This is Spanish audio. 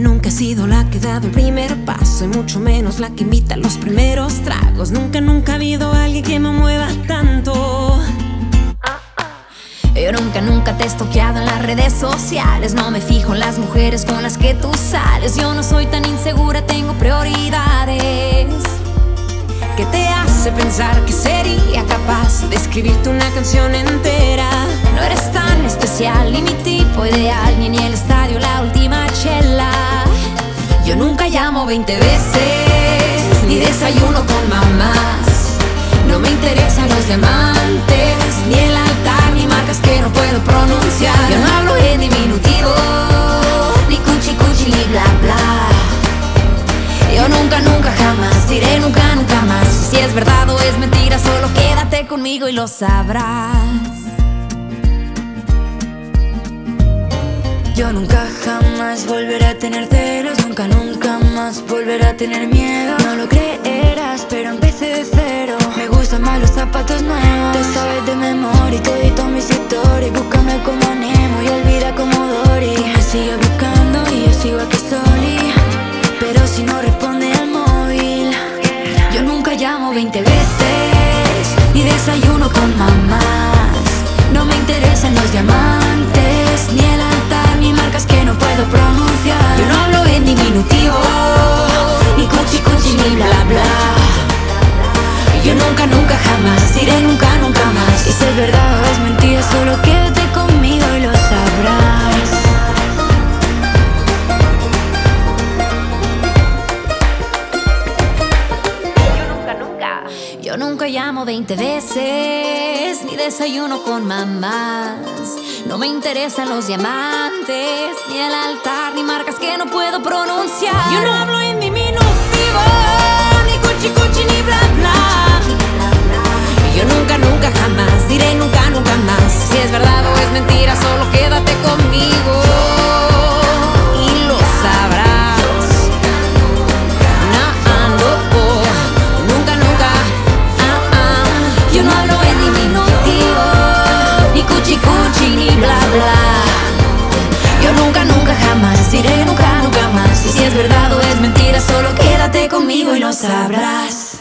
nunca he sido la que ha dado el primer paso, y mucho menos la que invita a los primeros tragos. Nunca, nunca ha habido alguien que me mueva tanto. Yo nunca, nunca te he stalkeado en las redes sociales. No me fijo en las mujeres con las que tú sales. Yo no soy tan insegura, tengo prioridades. ¿Qué te hace pensar que sería capaz de escribirte una canción entera? No eres tan especial, ni mi tipo ideal, ni en el estadio la última chela. Yo nunca llamo 20 veces, ni desayuno con mamás. No me interesan los diamantes, ni el altar, ni marcas que no puedo pronunciar. Yo no hablo en diminutivo, ni cuchi cuchi, ni bla bla. Yo nunca, nunca, jamás diré nunca, nunca más. Si es verdad o es mentira, solo quédate conmigo y lo sabrás. Yo nunca jamás volveré a tener celos, nunca, nunca más volveré a tener miedo. No lo creerás, pero empecé de cero. Me gustan más los zapatos nuevos. Te sabes de memoria y todito mis historias. Búscame como Nemo y olvida como Dory. Tú me sigues buscando y yo sigo aquí soli. Pero si no responde al móvil, yo nunca llamo 20 veces, ni desayuno con mamás. No me interesan los diamantes, ni el altar, ni marcas que no puedo pronunciar. Yo no hablo en diminutivo, ni cuchi cuchi, ni bla bla. yo nunca, nunca, jamás diré nunca, nunca más. Y si es verdad o es mentira, solo quédate conmigo y lo sabrás. Yo nunca llamo 20 veces, ni desayuno con mamás. No me interesan los diamantes, ni el altar, ni marcas que no puedo pronunciar. Yo no hablo en diminutivo, ni cuchi cuchi, ni bla bla. Yo nunca, nunca, jamás diré nunca, nunca más. Si es verdad o es mentira, solo quédate conmigo y lo sabrás. Yo no hablo en diminutivo, ni cuchi cuchi, ni bla bla. Yo nunca, nunca, jamás diré nunca, nunca más. Y si es verdad o es mentira, solo quédate conmigo y lo sabrás.